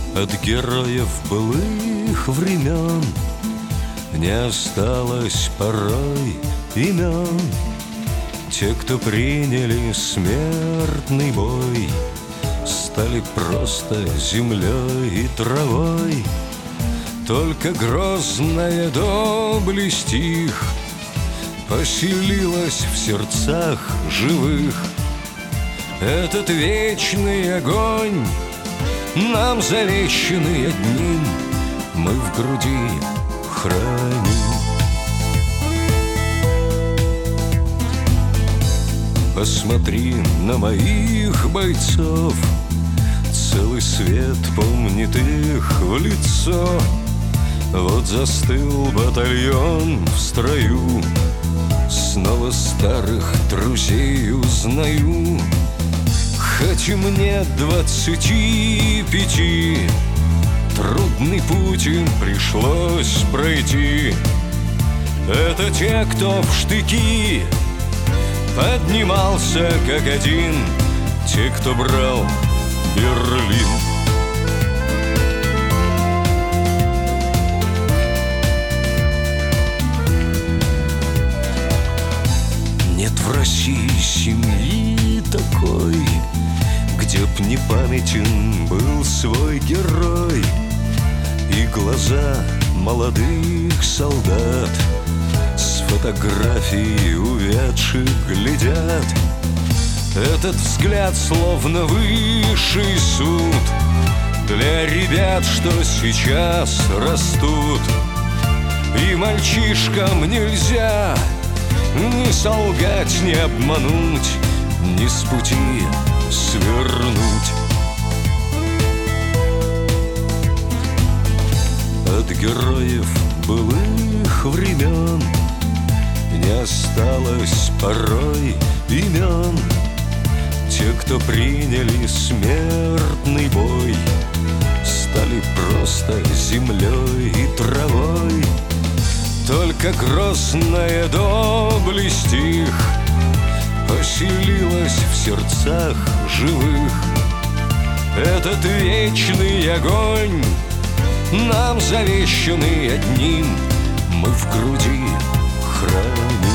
От героев былых времен не осталось порой имен. Те, кто приняли смертный бой, стали просто землей и травой. Только грозная доблесть их поселилась в сердцах живых. Этот вечный огонь, нам завещанный одним, мы в груди храним. Посмотри на моих бойцов, целый свет помнит их в лицо. Вот застыл батальон в строю, снова старых друзей узнаю. Хоть и мне 25, трудный путь им пришлось пройти. Это те, кто в штыки поднимался как один, те, кто брал Берлин. Нет в России семьи такой, где б не памятен был свой герой. И глаза молодых солдат с фотографий увядших глядят. Этот взгляд словно высший суд для ребят, что сейчас растут. И мальчишкам нельзя ни солгать, ни обмануть, ни с пути свернуть. От героев былых времен не осталось порой имен. Те, кто приняли смертный бой, стали просто землей и травой. Только грозная доблесть их поселилась в сердцах живых. Этот вечный огонь, нам завещанный одним, мы в груди храним.